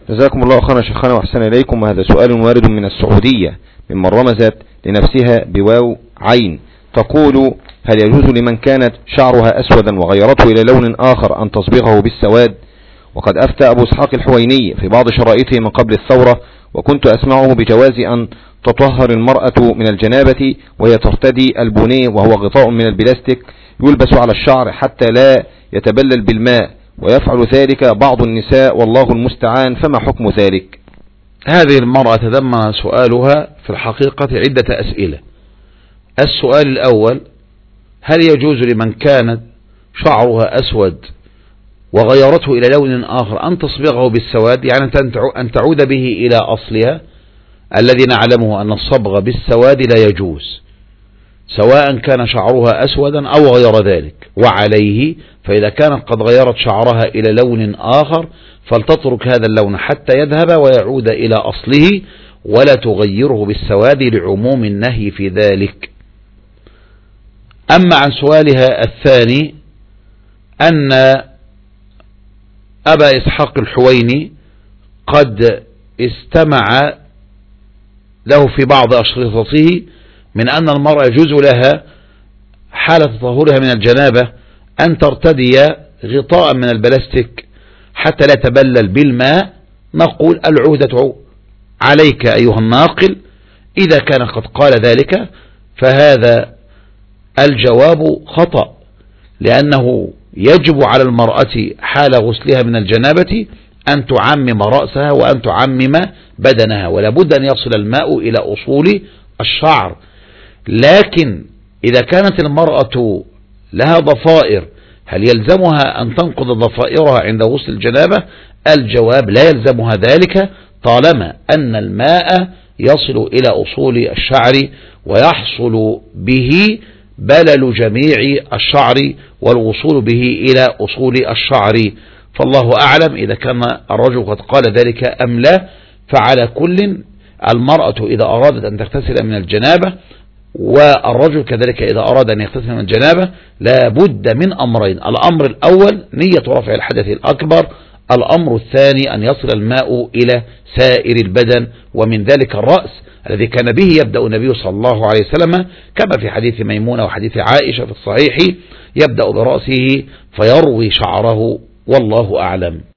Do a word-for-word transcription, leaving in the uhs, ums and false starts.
جزاكم الله خيرا شيخنا وأحسن إليكم. وهذا سؤال وارد من السعودية ممن رمزت لنفسها بواو عين، تقول: هل يجوز لمن كانت شعرها أسودا وغيرته إلى لون آخر أن تصبغه بالسواد؟ وقد أفتى أبو إسحاق الحويني في بعض شرائطه من قبل الثورة، وكنت أسمعه بجواز أن تطهر المرأة من الجنابة وهي ترتدي البونيه، وهو غطاء من البلاستيك يلبس على الشعر حتى لا يتبلل بالماء، ويفعل ذلك بعض النساء والله المستعان، فما حكم ذلك؟ هذه المرأة تضمن سؤالها في الحقيقة عدة أسئلة. السؤال الأول: هل يجوز لمن كانت شعرها أسود وغيرته إلى لون آخر أن تصبغه بالسواد، يعني أن تعود به إلى أصلها الذي نعلمه أن الصبغ بالسواد لا يجوز، سواء كان شعرها أسودا أو غير ذلك. وعليه فإذا كانت قد غيرت شعرها إلى لون آخر فلتترك هذا اللون حتى يذهب ويعود إلى أصله، ولا تغيره بالسواد لعموم النهي في ذلك. أما عن سؤالها الثاني، أن أبا إسحاق الحويني قد استمع له في بعض أشرطته من أن المرأة يجوز لها حالة تطهرها من الجنابة أن ترتدي غطاء من البلاستيك حتى لا تبلل بالماء. نقول: العهدة عليك أيها الناقل، إذا كان قد قال ذلك فهذا الجواب خطأ، لأنه يجب على المرأة حال غسلها من الجنابة أن تعمم رأسها وأن تعمم بدنها، ولا بد أن يصل الماء إلى أصول الشعر. لكن إذا كانت المرأة لها ضفائر، هل يلزمها أن تنقض ضفائرها عند غسل الجنابة؟ الجواب: لا يلزمها ذلك، طالما أن الماء يصل إلى أصول الشعر ويحصل به بلل جميع الشعر والوصول به إلى أصول الشعر. فالله أعلم إذا كان الرجل قد قال ذلك أم لا. فعلى كل، المرأة إذا أرادت أن تغتسل من الجنابة والرجل كذلك إذا أراد أن يغتسل من الجنابة لا بد من أمرين: الأمر الأول نية رفع الحدث الأكبر، الأمر الثاني أن يصل الماء إلى سائر البدن، ومن ذلك الرأس الذي كان به يبدأ النبي صلى الله عليه وسلم كما في حديث ميمونة وحديث عائشة في الصحيح، يبدأ برأسه فيروي شعره، والله أعلم.